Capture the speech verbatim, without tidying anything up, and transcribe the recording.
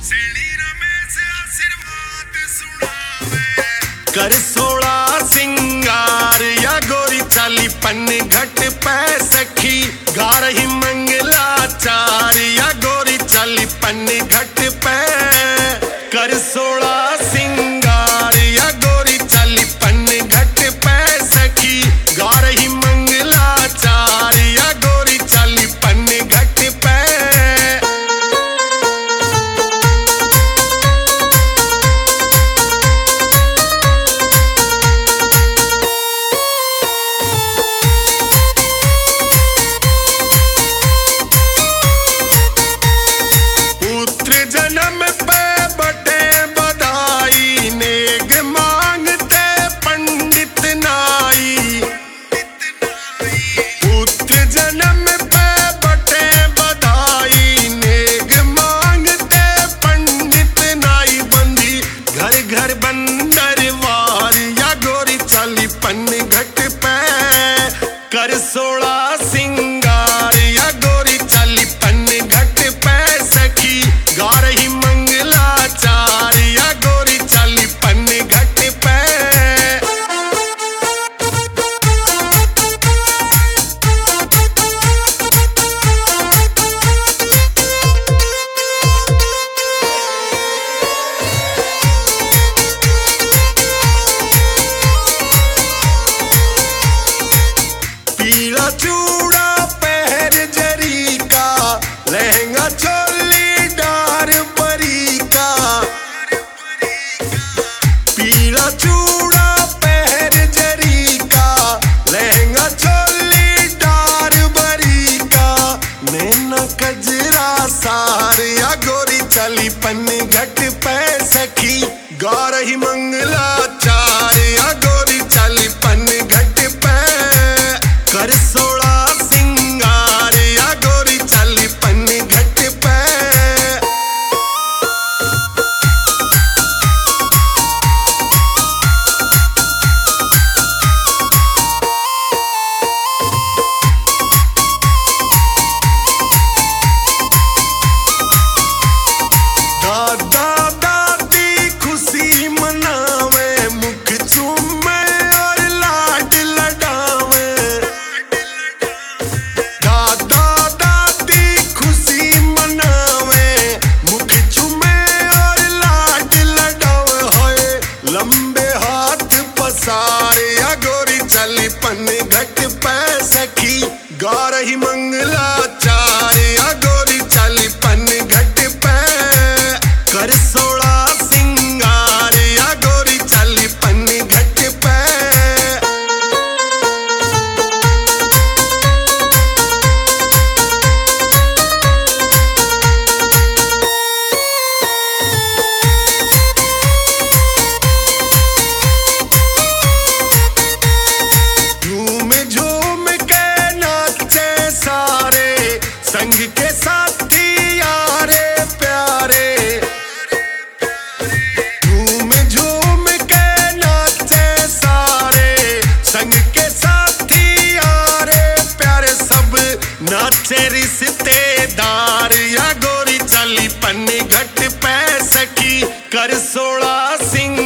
कर सोला सिंगार या गोरी चाली पन घट पै सखी गा रही मंगला चार या गोरी चाली पन घट पै कर सोला सिंगार या गोरी चाली पन घट पै सखी गा रही मंगला चार या गोरी चाली पन घट पै जन्म पे बटे बधाई नेग मांगते पंडित नाई पुत्र जन्म पे बटे बधाई नेग मांगते पंडित नाई बंदी घर घर बंदरवार या गोरी चाली पन घट पे कर सोला सिंगार या गोरी चाली पन घट पे सखी गा रही मंगला चार या गोरी चाली पन घट पे पीला चूड़ा पहर जरी का लहंगा चोली डार परी का पीला चूड़ा पहर जरी का लहंगा चोली डार बरी का नैना कजरा सार या गोरी चाली पन घट पै सखी गा रही मंगला चार या गोरी चाली पन घट पै कर सोला सिंगार या गोरी चाली पन घट पै दादा दादी खुशी मनावे मुख चूमे और लाड लडावे दादा दादी खुशी मनावे मुख चूमे और लाड लडावे होए लंबे हाथ पसार या गोरी चाली पन घट पै सखी गा रही मंगला चार या गोरी चाली पन घट पै कर सोला सिंगार या गोरी चाली पन घट पै झूम झूम के नाचे सारे संग के साथी यारे प्यारे झूम झूम के नाचे सारे संग के साथी यारे प्यारे सब नाचे रिश्तेदार या गोरी चाली पन घट पै सखी कर सोला सिंह